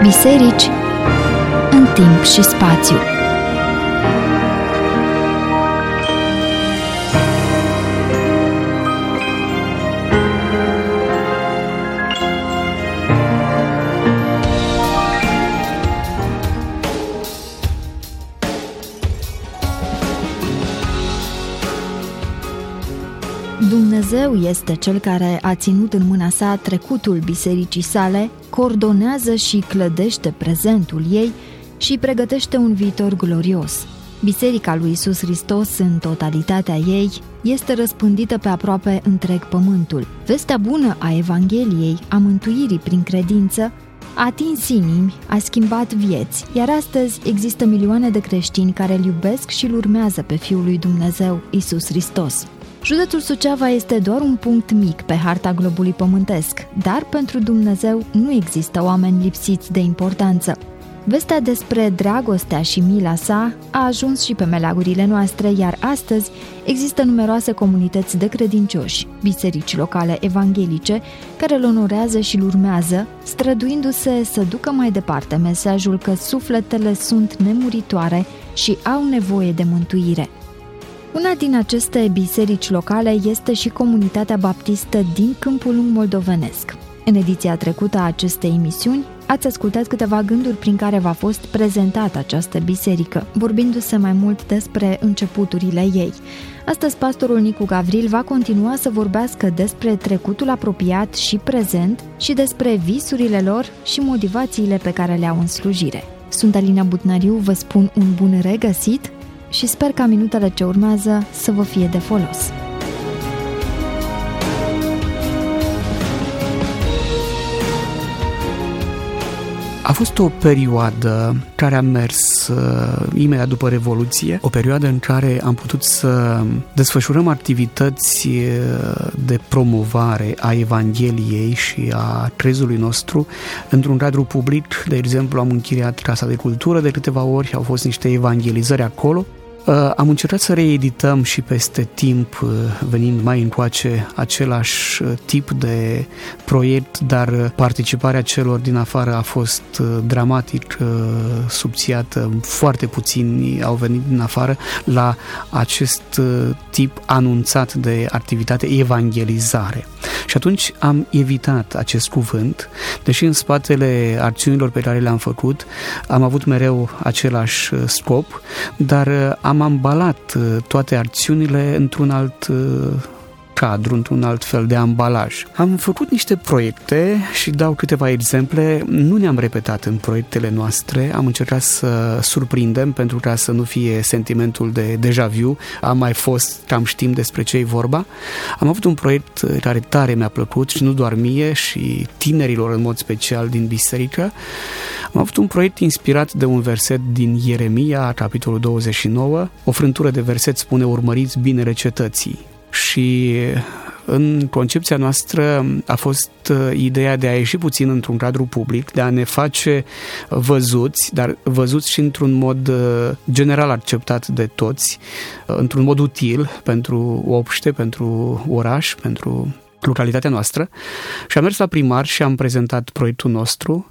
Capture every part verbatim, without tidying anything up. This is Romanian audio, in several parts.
Biserici în timp și spațiu. Dumnezeu este Cel care a ținut în mâna sa trecutul bisericii sale, coordonează și clădește prezentul ei și pregătește un viitor glorios. Biserica lui Iisus Hristos, în totalitatea ei, este răspândită pe aproape întreg pământul. Vestea bună a Evangheliei, a mântuirii prin credință, a atins inimi, a schimbat vieți, iar astăzi există milioane de creștini care îl iubesc și îl urmează pe Fiul lui Dumnezeu, Iisus Hristos. Județul Suceava este doar un punct mic pe harta globului pământesc, dar pentru Dumnezeu nu există oameni lipsiți de importanță. Vestea despre dragostea și mila sa a ajuns și pe meleagurile noastre, iar astăzi există numeroase comunități de credincioși, biserici locale evanghelice, care îl onorează și îl urmează, străduindu-se să ducă mai departe mesajul că sufletele sunt nemuritoare și au nevoie de mântuire. Una din aceste biserici locale este și Comunitatea Baptistă din Câmpul Lung moldovenesc. În ediția trecută a acestei emisiuni, ați ascultat câteva gânduri prin care v-a fost prezentată această biserică, vorbindu-se mai mult despre începuturile ei. Astăzi, pastorul Nicu Gavril va continua să vorbească despre trecutul apropiat și prezent și despre visurile lor și motivațiile pe care le au în slujire. Sunt Alina Butnariu, vă spun un bun regăsit și sper ca minutele ce urmează să vă fie de folos. A fost o perioadă care a mers uh, imediat după Revoluție, o perioadă în care am putut să desfășurăm activități de promovare a Evangheliei și a crezului nostru într-un cadru public. De exemplu, am închiriat Casa de Cultură de câteva ori, au fost niște evangelizări acolo. Am încercat să reedităm și peste timp, venind mai încoace, același tip de proiect, dar participarea celor din afară a fost dramatic subțiată. Foarte puțini au venit din afară la acest tip anunțat de activitate evangelizare. Și atunci am evitat acest cuvânt, deși în spatele acțiunilor pe care le-am făcut am avut mereu același scop, dar am ambalat toate acțiunile într-un alt cadru, într-un alt fel de ambalaj. Am făcut niște proiecte și dau câteva exemple. Nu ne-am repetat în proiectele noastre, am încercat să surprindem pentru ca să nu fie sentimentul de deja vu, am mai fost, cam știm despre ce e vorba. Am avut un proiect care tare mi-a plăcut și nu doar mie, și tinerilor în mod special din biserică. Am avut un proiect inspirat de un verset din Ieremia, capitolul douăzeci și nouă. O frântură de verset spune: urmăriți binele cetății. Și în concepția noastră a fost ideea de a ieși puțin într-un cadru public, de a ne face văzuți, dar văzuți și într-un mod general acceptat de toți, într-un mod util pentru obște, pentru oraș, pentru localitatea noastră. Și am mers la primar și am prezentat proiectul nostru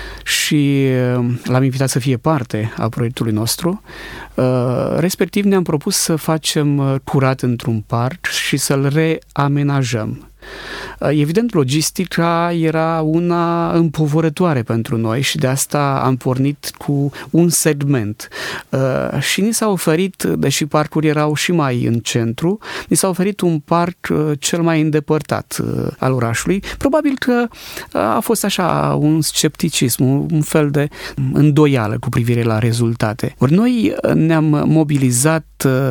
și l-am invitat să fie parte a proiectului nostru. Respectiv ne-am propus să facem curat într-un parc și să-l reamenajăm. Evident, logistica era una împovărătoare pentru noi și de asta am pornit cu un segment. Și ni s-a oferit, deși parcuri erau și mai în centru, ni s-a oferit un parc cel mai îndepărtat al orașului. Probabil că a fost așa un scepticism, un fel de îndoială cu privire la rezultate. Ori noi ne-am mobilizat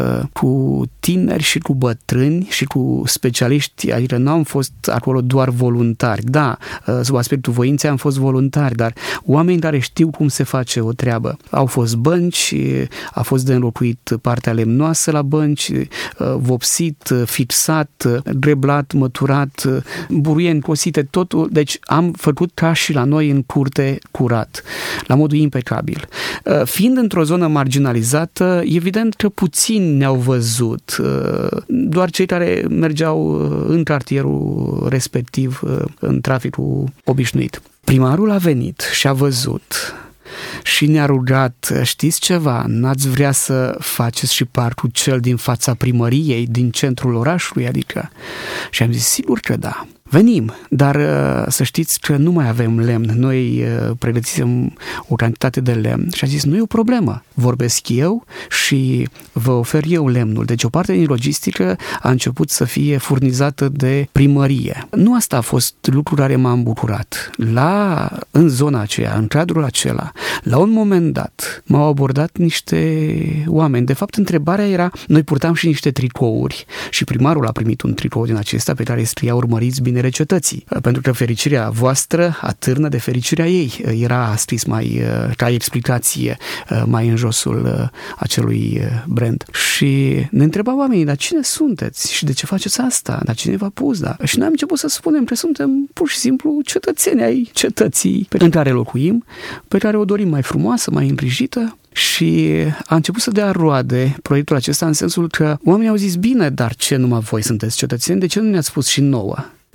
cu tineri și cu bătrâni și cu specialiști, adică nu am fost acolo doar voluntari. Da, sub aspectul voinței am fost voluntari, dar oameni care știu cum se face o treabă. Au fost bănci, a fost de înlocuit partea lemnoasă la bănci, vopsit, fixat, greblat, măturat, buruieni cosite, totul. Deci am făcut ca și la noi în curte curat, la modul impecabil. Fiind într-o zonă marginalizată, evident că puțini ne-au văzut, doar cei care mergeau în cartierul respectiv în traficul obișnuit. Primarul a venit și a văzut și ne-a rugat, știți ceva, n-ați vrea să faceți și parcul cel din fața primăriei, din centrul orașului, adică? Și am zis, sigur că da. Venim, dar să știți că nu mai avem lemn. Noi pregătisem o cantitate de lemn și a zis, nu e o problemă. Vorbesc eu și vă ofer eu lemnul. Deci o parte din logistică a început să fie furnizată de primărie. Nu asta a fost lucru care m-a îmbucurat. La, în zona aceea, în cadrul acela, la un moment dat, m-au abordat niște oameni. De fapt, întrebarea era, noi purtam și niște tricouri și primarul a primit un tricou din acesta pe care scria urmăriți bine cetății, pentru că fericirea voastră atârnă de fericirea ei. Era scris mai ca explicație mai în josul acelui brand. Și ne întreba oamenii, dar cine sunteți? Și de ce faceți asta? Dar cine v-a pus? Da? Și noi am început să spunem că suntem pur și simplu cetățeni ai cetății pe care locuim, pe care o dorim mai frumoasă, mai îngrijită. Și a început să dea roade proiectul acesta în sensul că oamenii au zis, bine, dar ce numai voi sunteți cetățeni, de ce nu ne-ați spus și nouă?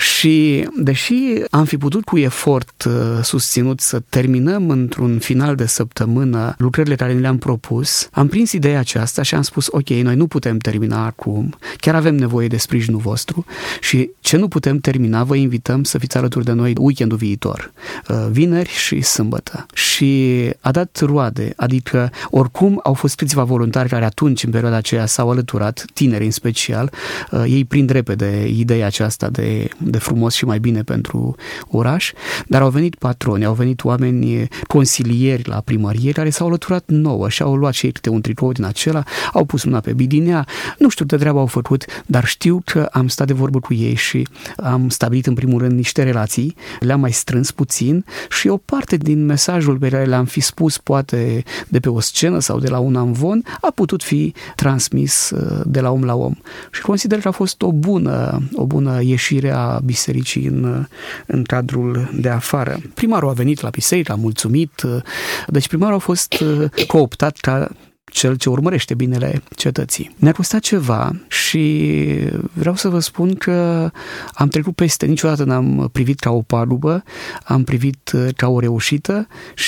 Și deși am fi putut cu efort uh, susținut să terminăm într-un final de săptămână lucrările care le-am propus, am prins ideea aceasta și am spus, ok, noi nu putem termina acum, chiar avem nevoie de sprijinul vostru și ce nu putem termina, vă invităm să fiți alături de noi weekendul viitor, uh, vineri și sâmbătă. Și a dat roade, adică oricum au fost câțiva voluntari care atunci, în perioada aceea, s-au alăturat, tineri în special, uh, ei prind repede ideea aceasta de de frumos și mai bine pentru oraș, dar au venit patroni, au venit oameni consilieri la primărie care s-au alăturat nouă și au luat și ei câte un tricou din acela, au pus mâna pe bidinea, nu știu de treaba au făcut, dar știu că am stat de vorbă cu ei și am stabilit în primul rând niște relații, le-am mai strâns puțin și o parte din mesajul pe care le-am fi spus poate de pe o scenă sau de la un amvon a putut fi transmis de la om la om. Și consider că a fost o bună, o bună ieșire a bisericii în, în cadrul de afară. Primarul a venit la biserică, a mulțumit, deci primarul a fost cooptat ca cel ce urmărește binele cetății. Ne-a costat ceva și vreau să vă spun că am trecut peste, niciodată n-am privit ca o pagubă, am privit ca o reușită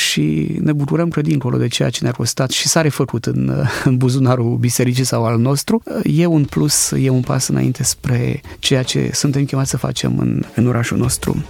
și ne bucurăm că dincolo de ceea ce ne-a costat și s-a refăcut în, în buzunarul bisericii sau al nostru, e un plus, e un pas înainte spre ceea ce suntem chemați să facem în, în orașul nostru.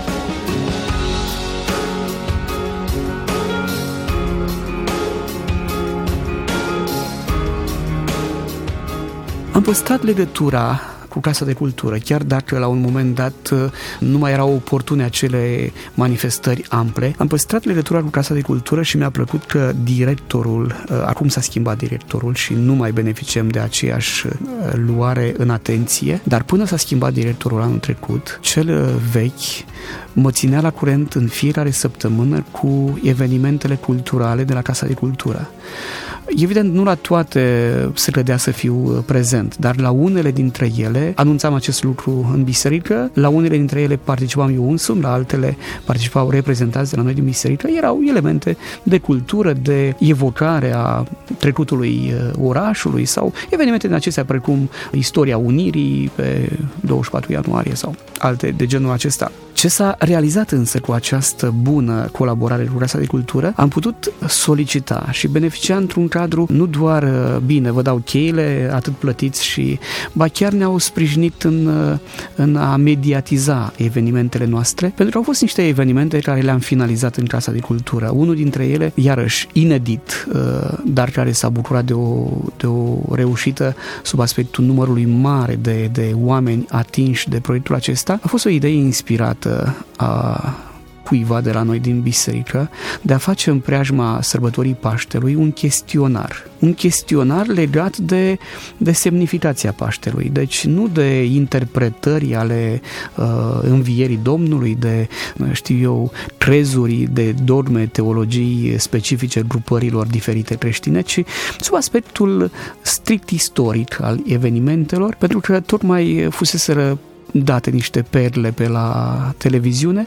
Am păstrat legătura cu Casa de Cultură, chiar dacă la un moment dat nu mai erau oportune acele manifestări ample. Am păstrat legătura cu Casa de Cultură și mi-a plăcut că directorul, acum s-a schimbat directorul și nu mai beneficiem de aceeași luare în atenție, dar până s-a schimbat directorul anul trecut, cel vechi mă ținea la curent în fiecare săptămână cu evenimentele culturale de la Casa de Cultură. Evident, nu la toate se credea să fiu prezent, dar la unele dintre ele anunțam acest lucru în biserică, la unele dintre ele participam eu însumi, la altele participau reprezentanți de la noi din biserică. Erau elemente de cultură, de evocare a trecutului orașului sau evenimente din acestea precum istoria Unirii pe douăzeci și patru ianuarie sau alte de genul acesta. Ce s-a realizat însă cu această bună colaborare cu Casa de Cultură, am putut solicita și beneficia într-un cadru nu doar bine, vă dau cheile, atât plătiți și ba chiar ne-au sprijinit în, în a mediatiza evenimentele noastre, pentru că au fost niște evenimente care le-am finalizat în Casa de Cultură. Unul dintre ele, iarăși inedit, dar care s-a bucurat de o, de o reușită sub aspectul numărului mare de, de oameni atinși de proiectul acesta, a fost o idee inspirată a cuiva de la noi din biserică de a face în preajma sărbătorii Paștelui un chestionar. Un chestionar legat de, de semnificația Paștelui. Deci nu de interpretări ale uh, învierii Domnului, de, știu eu, trezuri, de dogme, teologii specifice grupărilor diferite creștine, ci sub aspectul strict istoric al evenimentelor, pentru că tocmai fuseseră date niște perle pe la televiziune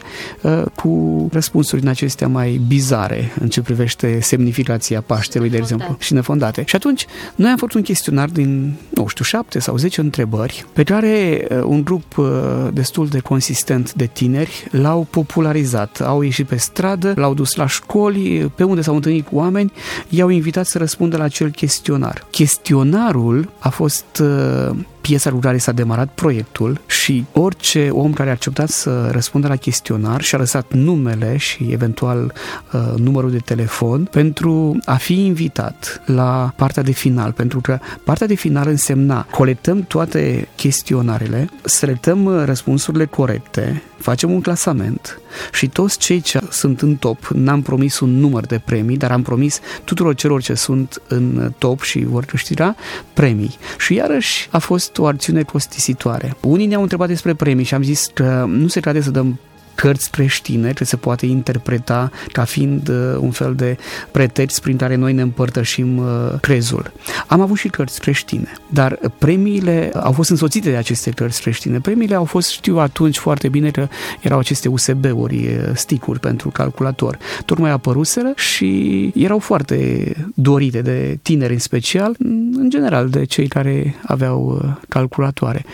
cu răspunsuri din acestea mai bizare în ce privește semnificația Paștelui, de exemplu, și nefondate. Și atunci noi am făcut un chestionar din, nu știu, șapte sau zece întrebări pe care un grup destul de consistent de tineri l-au popularizat. Au ieșit pe stradă, l-au dus la școli, pe unde s-au întâlnit cu oameni, i-au invitat să răspundă la acel chestionar. Chestionarul a fost piesa cu care s-a demarat proiectul și orice om care a acceptat să răspundă la chestionar și-a lăsat numele și eventual uh, numărul de telefon pentru a fi invitat la partea de final, pentru că partea de final însemna colectăm toate chestionarele, selectăm răspunsurile corecte, facem un clasament și toți cei ce sunt în top, n-am promis un număr de premii, dar am promis tuturor celor ce sunt în top și vor câștiga premii. Și iarăși a fost o acțiune costisitoare. Unii ne-au întrebat despre premii și am zis că nu se cade să dăm cărți creștine, ce se poate interpreta ca fiind uh, un fel de pretext prin care noi ne împărtășim uh, crezul. Am avut și cărți creștine, dar premiile au fost însoțite de aceste cărți creștine. Premiile au fost, știu atunci foarte bine că erau aceste U S B-uri, stick-uri pentru calculator. Tocmai apăruseră și erau foarte dorite de tineri în special, în general de cei care aveau uh, calculatoare.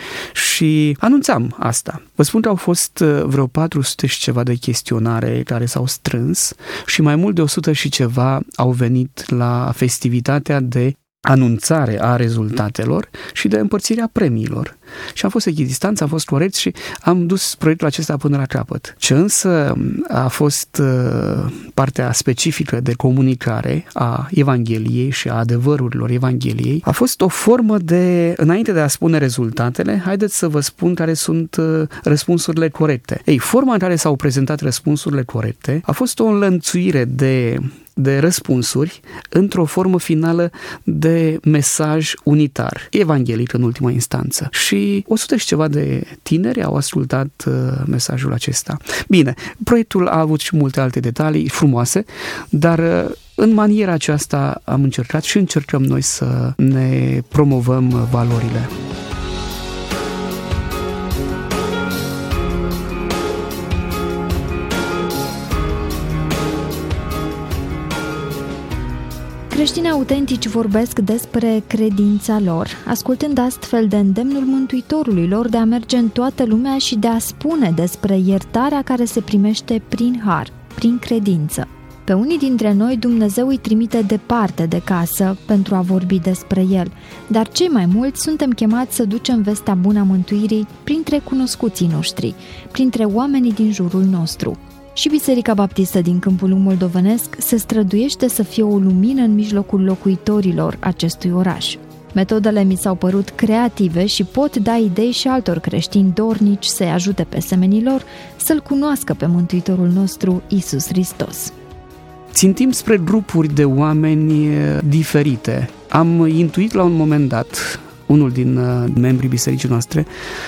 Și anunțam asta. Vă spun că au fost uh, vreo patru sute și ceva de chestionare care s-au strâns și mai mult de o sută și ceva au venit la festivitatea de anunțare a rezultatelor și de împărțirea premiilor. Și am fost echidistanți, am fost corecți și am dus proiectul acesta până la capăt. Ce însă a fost uh, partea specifică de comunicare a Evangheliei și a adevărurilor Evangheliei, a fost o formă de, înainte de a spune rezultatele, haideți să vă spun care sunt uh, răspunsurile corecte. Ei, forma în care s-au prezentat răspunsurile corecte a fost o înlănțuire de de răspunsuri într-o formă finală de mesaj unitar, evanghelic în ultima instanță. Și o sută și ceva de tineri au ascultat uh, mesajul acesta. Bine, proiectul a avut și multe alte detalii frumoase, dar uh, în maniera aceasta am încercat și încercăm noi să ne promovăm valorile. Creștinii autentici vorbesc despre credința lor, ascultând astfel de îndemnul Mântuitorului lor de a merge în toată lumea și de a spune despre iertarea care se primește prin har, prin credință. Pe unii dintre noi Dumnezeu îi trimite departe de casă pentru a vorbi despre El, dar cei mai mulți suntem chemați să ducem vestea bună a mântuirii printre cunoscuții noștri, printre oamenii din jurul nostru. Și Biserica Baptistă din Câmpul Lung moldovenesc se străduiește să fie o lumină în mijlocul locuitorilor acestui oraș. Metodele mi s-au părut creative și pot da idei și altor creștini dornici să-i ajute pe semenilor să-L cunoască pe Mântuitorul nostru Iisus Hristos. Țintim spre grupuri de oameni diferite. Am intuit la un moment dat, unul din membrii bisericii noastre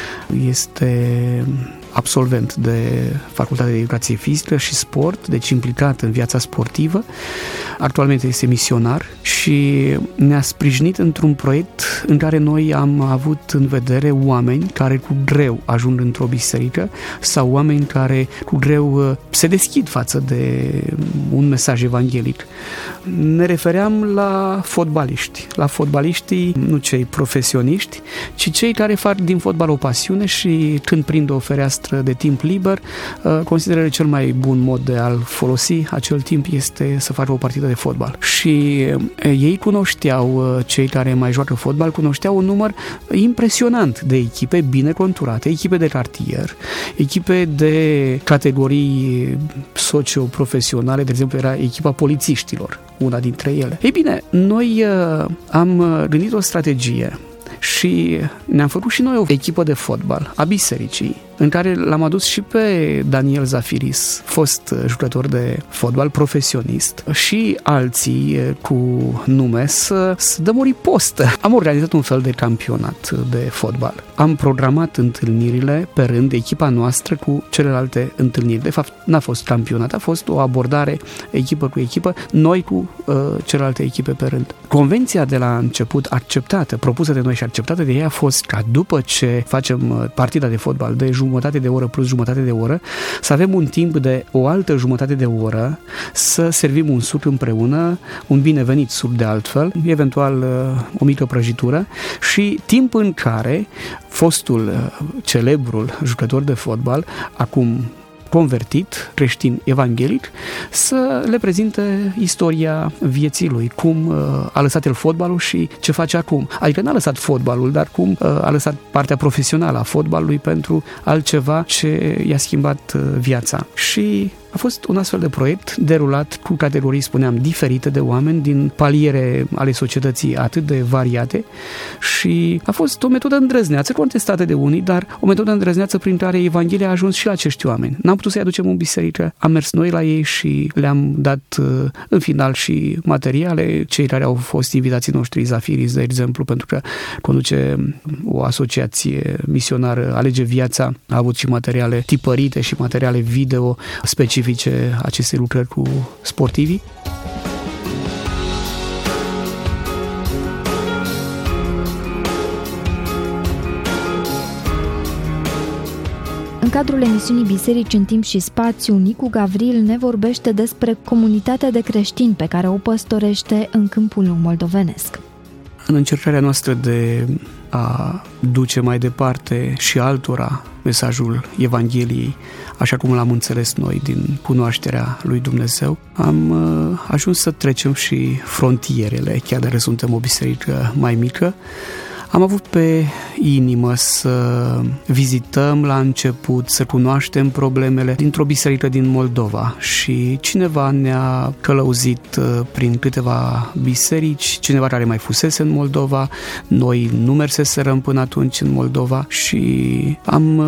este absolvent de Facultatea de Educație Fizică și Sport, deci implicat în viața sportivă. Actualmente este misionar și ne-a sprijinit într-un proiect în care noi am avut în vedere oameni care cu greu ajung într-o biserică sau oameni care cu greu se deschid față de un mesaj evanghelic. Ne refeream la fotbaliști, la fotbaliștii, nu cei profesioniști, ci cei care fac din fotbal o pasiune și când prind o fereastră de timp liber, consideră cel mai bun mod de a-l folosi acel timp este să facă o partidă de fotbal. Și ei cunoșteau, cei care mai joacă fotbal, cunoșteau un număr impresionant de echipe bine conturate, echipe de cartier, echipe de categorii socio-profesionale, de exemplu era echipa polițiștilor, una dintre ele. Ei bine, noi am gândit o strategie și ne-am făcut și noi o echipă de fotbal a bisericii, în care l-am adus și pe Daniel Zafiris, fost jucător de fotbal profesionist, și alții cu nume să, să dăm o ripostă. Am organizat un fel de campionat de fotbal. Am programat întâlnirile pe rând, echipa noastră cu celelalte întâlniri. De fapt, n-a fost campionat, a fost o abordare echipă cu echipă, noi cu uh, celelalte echipe pe rând. Convenția de la început acceptată, propusă de noi și acceptată de ei a fost ca după ce facem partida de fotbal de jumătate de oră plus jumătate de oră, să avem un timp de o altă jumătate de oră să servim un suc împreună, un binevenit suc de altfel, eventual o mică prăjitură, și timp în care fostul celebrul jucător de fotbal, acum convertit, creștin evanghelic, să le prezinte istoria vieții lui, cum a lăsat el fotbalul și ce face acum. Adică n-a lăsat fotbalul, dar cum a lăsat partea profesională a fotbalului pentru altceva ce i-a schimbat viața. Și a fost un astfel de proiect derulat cu categorii, spuneam, diferite de oameni din paliere ale societății atât de variate și a fost o metodă îndrăzneață, contestată de unii, dar o metodă îndrăzneață prin care Evanghelia a ajuns și la acești oameni. N-am putut să-i aducem în biserică, am mers noi la ei și le-am dat în final și materiale, cei care au fost invitații noștri, Zafiris, de exemplu, pentru că conduce o asociație misionară, Alege Viața, a avut și materiale tipărite și materiale video specifice acestei lucrări cu sportivii. În cadrul emisiunii Biserici în timp și spațiu, Nicu Gavril ne vorbește despre comunitatea de creștini pe care o păstorește în câmpul moldovenesc. În încercarea noastră de a duce mai departe și altora mesajul Evangheliei, așa cum l-am înțeles noi din cunoașterea lui Dumnezeu, am ajuns să trecem și frontierele, chiar dacă suntem o biserică mai mică. Am avut pe inimă să vizităm la început, să cunoaștem problemele dintr-o biserică din Moldova și cineva ne-a călăuzit prin câteva biserici, cineva care mai fusese în Moldova, noi nu merseserăm până atunci în Moldova și am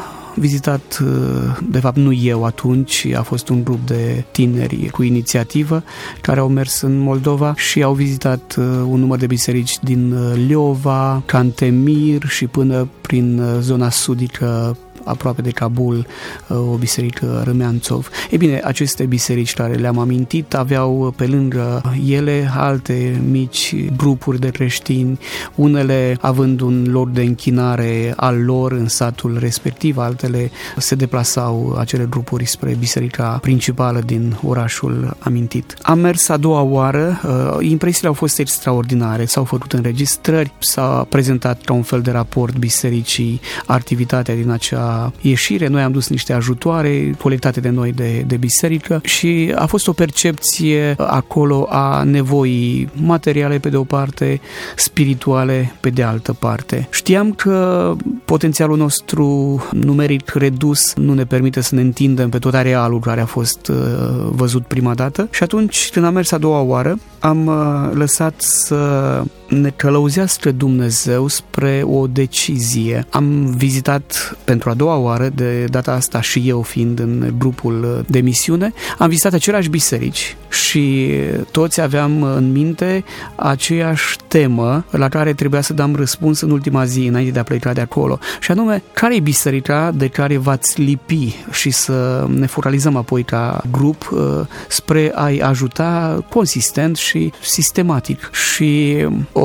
vizitat, de fapt nu eu atunci, a fost un grup de tineri cu inițiativă care au mers în Moldova și au vizitat un număr de biserici din Leova, Cantemir și până prin zona sudică, aproape de Kabul, o biserică Râmeanțov. Ei bine, aceste biserici care le-am amintit aveau pe lângă ele alte mici grupuri de creștini, unele având un loc de închinare al lor în satul respectiv, altele se deplasau acele grupuri spre biserica principală din orașul amintit. Am mers a doua oară, impresiile au fost extraordinare, s-au făcut înregistrări, s-a prezentat ca un fel de raport bisericii activitatea din acea ieșire, noi am dus niște ajutoare colectate de noi de, de biserică și a fost o percepție acolo a nevoii materiale pe de o parte, spirituale pe de altă parte. Știam că potențialul nostru numeric redus nu ne permite să ne întindem pe tot arealul care a fost uh, văzut prima dată și atunci când am mers a doua oară am uh, lăsat să ne călăuzească Dumnezeu spre o decizie. Am vizitat pentru a doua oară, de data asta și eu fiind în grupul de misiune, am vizitat aceleași biserici și toți aveam în minte aceeași temă la care trebuia să dăm răspuns în ultima zi înainte de a pleca de acolo. Și anume, care e biserica de care v-ați lipi și să ne focalizăm apoi ca grup spre a-i ajuta consistent și sistematic. Și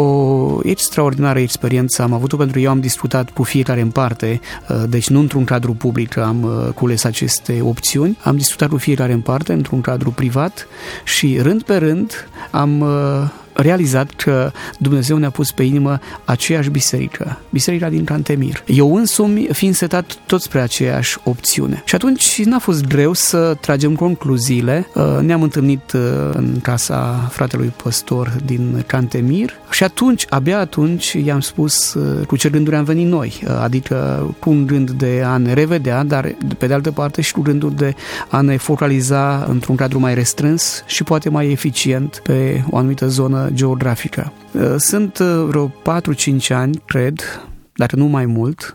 o extraordinară experiență am avut-o pentru că eu am discutat cu fiecare în parte, deci nu într-un cadru public am cules aceste opțiuni, am discutat cu fiecare în parte, într-un cadru privat și rând pe rând am realizat că Dumnezeu ne-a pus pe inimă aceeași biserică, biserica din Cantemir. Eu însumi fiind setat tot spre aceeași opțiune. Și atunci n-a fost greu să tragem concluziile. Ne-am întâlnit în casa fratelui păstor din Cantemir și atunci, abia atunci, i-am spus cu ce gânduri am venit noi, adică cu un gând de a ne revedea, dar pe de altă parte și cu gândul de a ne focaliza într-un cadru mai restrâns și poate mai eficient pe o anumită zonă geografică. Sunt vreo patru-cinci ani, cred, dacă nu mai mult,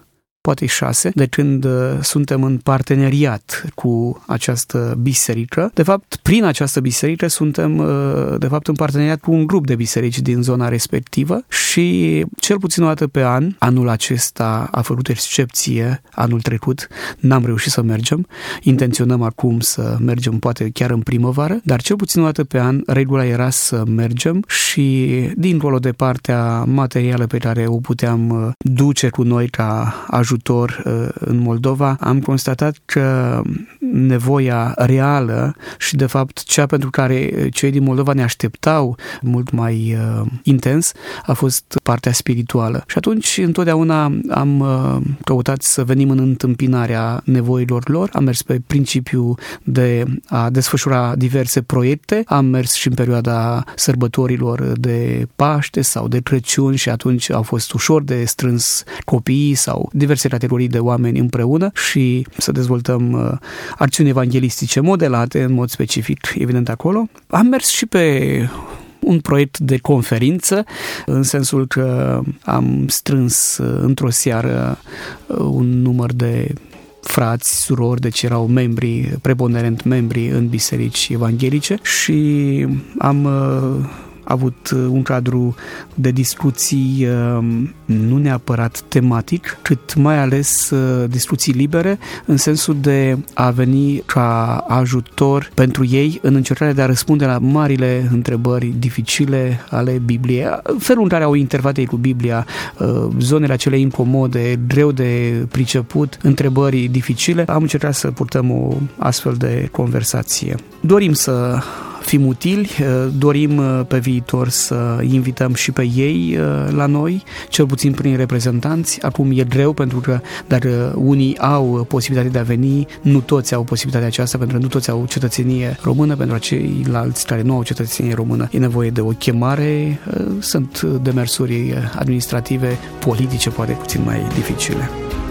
poate șase, de când suntem în parteneriat cu această biserică. De fapt, prin această biserică suntem, de fapt, în parteneriat cu un grup de biserici din zona respectivă și cel puțin o dată pe an, anul acesta a făcut excepție, anul trecut n-am reușit să mergem, intenționăm acum să mergem poate chiar în primăvară, dar cel puțin o dată pe an regula era să mergem și dincolo de partea materială pe care o puteam duce cu noi ca ajutor în Moldova, am constatat că nevoia reală și de fapt cea pentru care cei din Moldova ne așteptau mult mai uh, intens a fost partea spirituală. Și atunci întotdeauna am uh, căutat să venim în întâmpinarea nevoilor lor, am mers pe principiu de a desfășura diverse proiecte, am mers și în perioada sărbătorilor de Paște sau de Crăciun și atunci au fost ușor de strâns copiii sau diverse categorii de oameni împreună și să dezvoltăm uh, acțiuni evanghelistice modelate în mod specific, evident acolo. Am mers și pe un proiect de conferință, în sensul că am strâns într-o seară un număr de frați, surori, deci erau membri, preponderent membri în biserici evanghelice și am avut un cadru de discuții nu neapărat tematic, cât mai ales discuții libere, în sensul de a veni ca ajutor pentru ei în încercarea de a răspunde la marile întrebări dificile ale Bibliei. Felul în care au intervat ei cu Biblia, zonele acele incomode, greu de priceput, întrebări dificile, am încercat să purtăm o astfel de conversație. Dorim să fim utili, dorim pe viitor să invităm și pe ei la noi, cel puțin prin reprezentanți. Acum e greu pentru că dacă unii au posibilitatea de a veni, nu toți au posibilitatea aceasta, pentru că nu toți au cetățenie română, pentru ceilalți care nu au cetățenie română e nevoie de o chemare. Sunt demersuri administrative, politice, poate puțin mai dificile.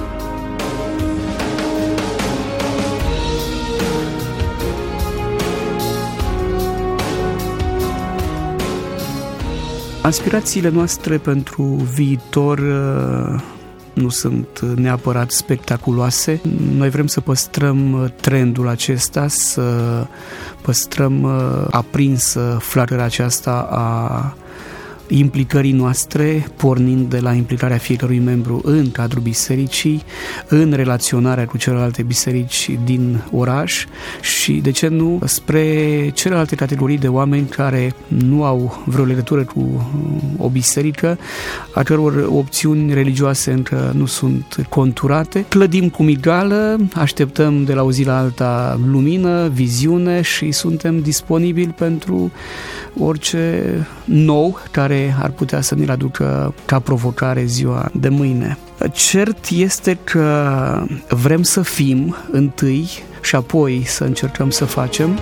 Aspirațiile noastre pentru viitor nu sunt neapărat spectaculoase. Noi vrem să păstrăm trendul acesta, să păstrăm aprinsă flacăra aceasta a implicării noastre, pornind de la implicarea fiecărui membru în cadrul bisericii, în relaționarea cu celelalte biserici din oraș și, de ce nu, spre celelalte categorii de oameni care nu au vreo legătură cu o biserică, a căror opțiuni religioase încă nu sunt conturate. Clădim cu migală, așteptăm de la o zi la alta lumină, viziune și suntem disponibili pentru orice nou care ar putea să ne-l aducă ca provocare ziua de mâine. Cert este că vrem să fim întâi și apoi să încercăm să facem.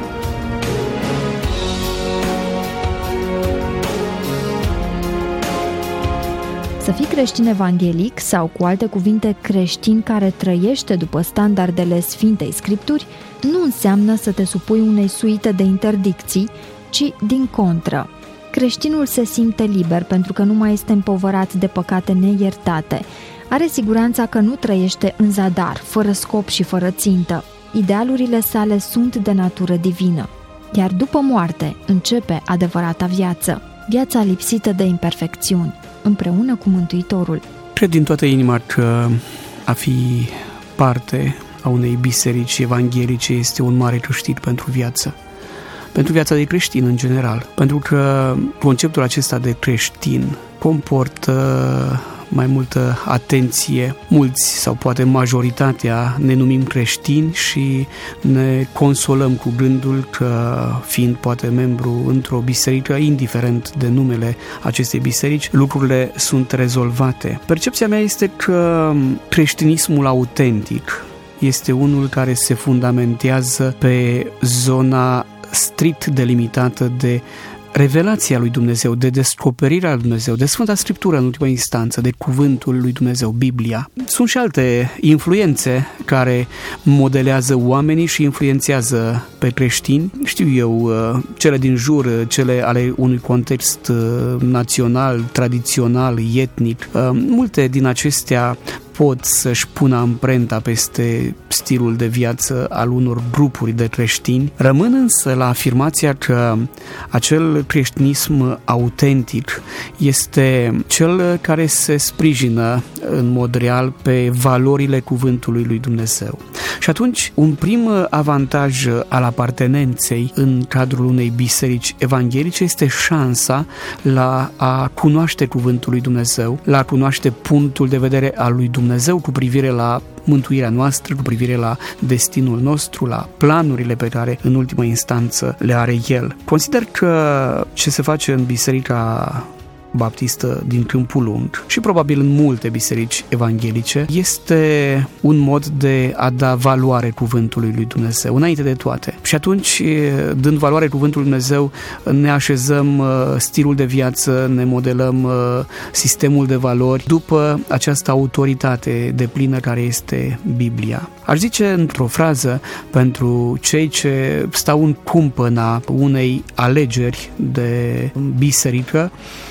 Să fii creștin evanghelic sau, cu alte cuvinte, creștin care trăiește după standardele Sfintei Scripturi, nu înseamnă să te supui unei suite de interdicții, ci din contră. Creștinul se simte liber pentru că nu mai este împovărat de păcate neiertate. Are siguranța că nu trăiește în zadar, fără scop și fără țintă. Idealurile sale sunt de natură divină. Iar după moarte începe adevărata viață, viața lipsită de imperfecțiuni, împreună cu Mântuitorul. Cred din toată inima că a fi parte a unei biserici evanghelice este un mare câștig pentru viață. Pentru viața de creștin în general. Pentru că conceptul acesta de creștin comportă mai multă atenție. Mulți sau poate majoritatea ne numim creștini și ne consolăm cu gândul că, fiind poate membru într-o biserică, indiferent de numele acestei biserici, lucrurile sunt rezolvate. Percepția mea este că creștinismul autentic este unul care se fundamentează pe zona strict delimitată de revelația lui Dumnezeu, de descoperirea lui Dumnezeu, de Sfânta Scriptură în ultima instanță, de cuvântul lui Dumnezeu, Biblia. Sunt și alte influențe care modelează oamenii și influențează pe creștini. Știu eu, cele din jur, cele ale unui context național, tradițional, etnic. Multe din acestea pot să-și pună amprenta peste stilul de viață al unor grupuri de creștini. Rămân însă la afirmația că acel creștinism autentic este cel care se sprijină în mod real pe valorile cuvântului lui Dumnezeu. Și atunci, un prim avantaj al apartenenței în cadrul unei biserici evanghelice este șansa la a cunoaște cuvântul lui Dumnezeu, la a cunoaște punctul de vedere al lui Dumnezeu cu privire la mântuirea noastră, cu privire la destinul nostru, la planurile pe care în ultimă instanță le are El. Consider că ce se face în biserica baptistă din Câmpul Lung și probabil în multe biserici evanghelice este un mod de a da valoare cuvântului lui Dumnezeu, înainte de toate. Și atunci, dând valoare cuvântului lui Dumnezeu, ne așezăm stilul de viață, ne modelăm sistemul de valori după această autoritate deplină care este Biblia. Aș zice într-o frază, pentru cei ce stau în cumpăna unei alegeri de biserică,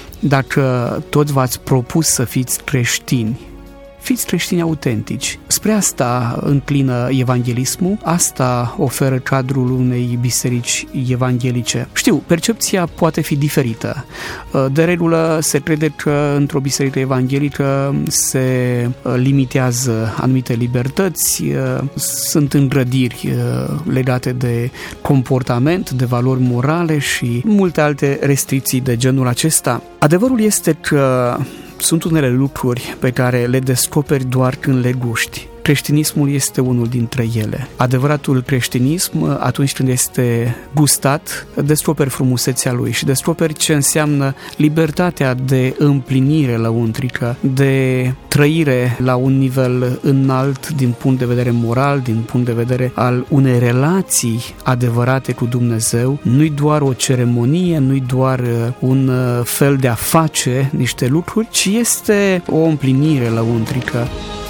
dacă toți v-ați propus să fiți creștini, fiți creștini autentici. Spre asta înclină evanghelismul, asta oferă cadrul unei biserici evanghelice. Știu, percepția poate fi diferită. De regulă se crede că într-o biserică evanghelică se limitează anumite libertăți, sunt îngrădiri legate de comportament, de valori morale și multe alte restricții de genul acesta. Adevărul este că sunt unele lucruri pe care le descoperi doar când le guști. Creștinismul este unul dintre ele. Adevăratul creștinism, atunci când este gustat, descoperi frumusețea lui și descoperi ce înseamnă libertatea de împlinire lăuntrică, de trăire la un nivel înalt din punct de vedere moral, din punct de vedere al unei relații adevărate cu Dumnezeu. Nu-i doar o ceremonie, nu-i doar un fel de a face niște lucruri, ci este o împlinire lăuntrică.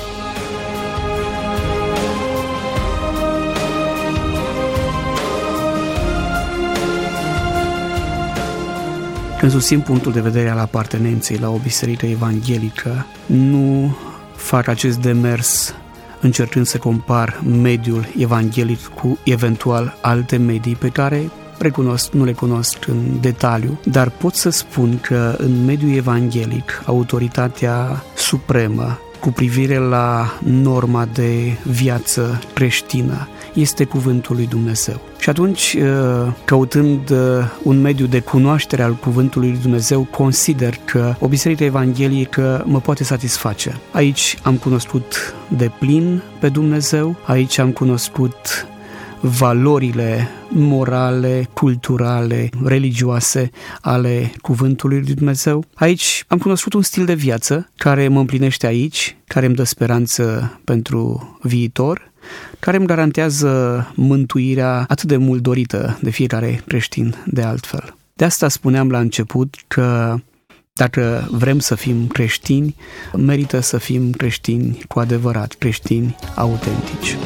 Când susțin punctul de vedere al apartenenței la o biserică evanghelică, nu fac acest demers încercând să compar mediul evanghelic cu eventual alte medii pe care recunosc, nu le cunosc în detaliu, dar pot să spun că în mediul evanghelic autoritatea supremă cu privire la norma de viață creștină este cuvântul lui Dumnezeu. Și atunci, căutând un mediu de cunoaștere al cuvântului lui Dumnezeu, consider că o biserică evanghelică mă poate satisface. Aici am cunoscut de plin pe Dumnezeu, aici am cunoscut valorile morale, culturale, religioase ale cuvântului lui Dumnezeu. Aici am cunoscut un stil de viață care mă împlinește aici, care îmi dă speranță pentru viitor, care îmi garantează mântuirea atât de mult dorită de fiecare creștin de altfel. De asta spuneam la început că dacă vrem să fim creștini, merită să fim creștini cu adevărat, creștini autentici.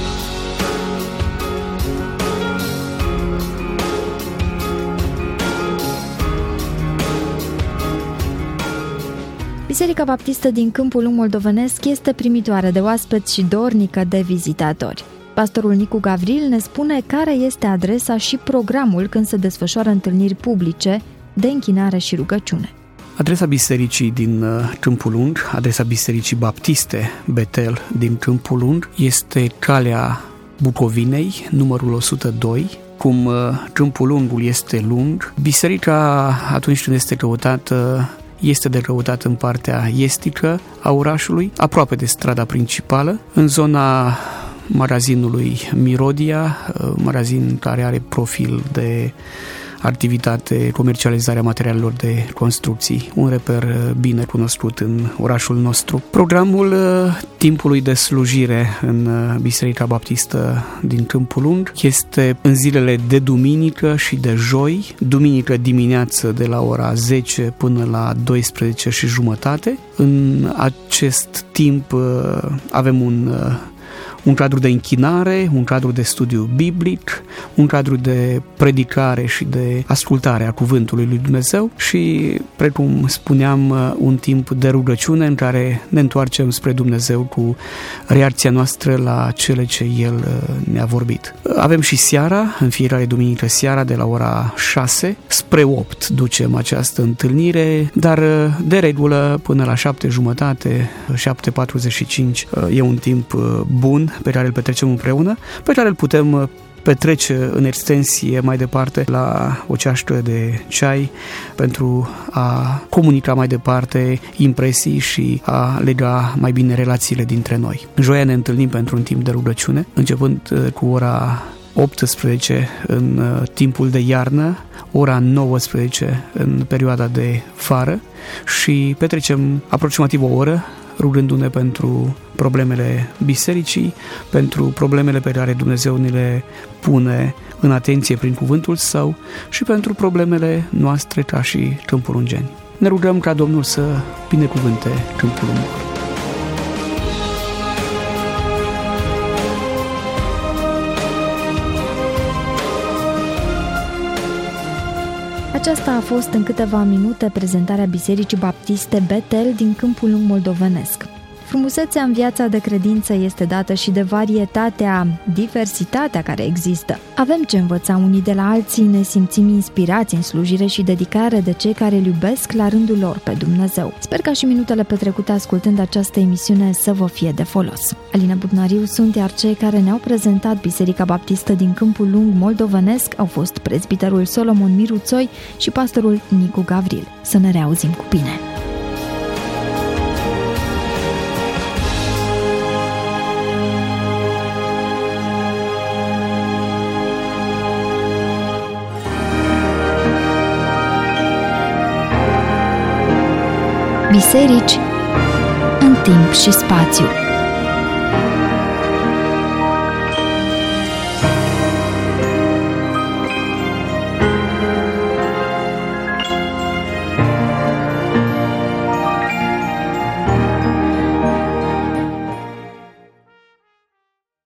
Biserica Baptistă din Câmpul Lung moldovenesc este primitoare de oaspeți și dornică de vizitatori. Pastorul Nicu Gavril ne spune care este adresa și programul când se desfășoară întâlniri publice de închinare și rugăciune. Adresa bisericii din Câmpul Lung, adresa Bisericii Baptiste Betel din Câmpul Lung, este Calea Bucovinei, numărul o sută doi. Cum Câmpul Lungul este lung, biserica, atunci când este căutată, este de căutat în partea estică a orașului, aproape de strada principală, în zona magazinului Mirodia, magazin care are profil de activitate, comercializarea materialelor de construcții, un reper bine cunoscut în orașul nostru. Programul timpului de slujire în Biserica Baptistă din Câmpul Lung este în zilele de duminică și de joi, duminică dimineață de la ora zece până la douăsprezece și jumătate. În acest timp avem un un cadru de închinare, un cadru de studiu biblic, un cadru de predicare și de ascultare a cuvântului lui Dumnezeu și, precum spuneam, un timp de rugăciune în care ne întoarcem spre Dumnezeu cu reacția noastră la cele ce El ne-a vorbit. Avem și seara, în fiecare duminică seara, de la ora șase spre opt ducem această întâlnire, dar de regulă până la șapte jumătate, șapte patruzeci și cinci e un timp bun pe care îl petrecem împreună, pe care îl putem petrece în extensie mai departe la o ceașcă de ceai pentru a comunica mai departe impresii și a lega mai bine relațiile dintre noi. Joia ne întâlnim pentru un timp de rugăciune, începând cu ora optsprezece în timpul de iarnă, ora nouăsprezece în perioada de vară și petrecem aproximativ o oră rugându-ne pentru problemele bisericii, pentru problemele pe care Dumnezeu ni le pune în atenție prin cuvântul Său și pentru problemele noastre ca și câmpurungeni. Ne rugăm ca Domnul să binecuvânte Câmpul Lung. Aceasta a fost în câteva minute prezentarea Bisericii Baptiste Betel din Câmpul Lung moldovenesc. Frumusețea în viața de credință este dată și de varietatea, diversitatea care există. Avem ce învăța unii de la alții, ne simțim inspirați în slujire și dedicare de cei care îl iubesc la rândul lor pe Dumnezeu. Sper ca și minutele petrecute ascultând această emisiune să vă fie de folos. Alina Budnariu sunt, iar cei care ne-au prezentat Biserica Baptistă din Câmpul Lung moldovenesc au fost prezbiterul Solomon Miruțoi și pastorul Nicu Gavril. Să ne reauzim cu bine! Biserici în timp și spațiu.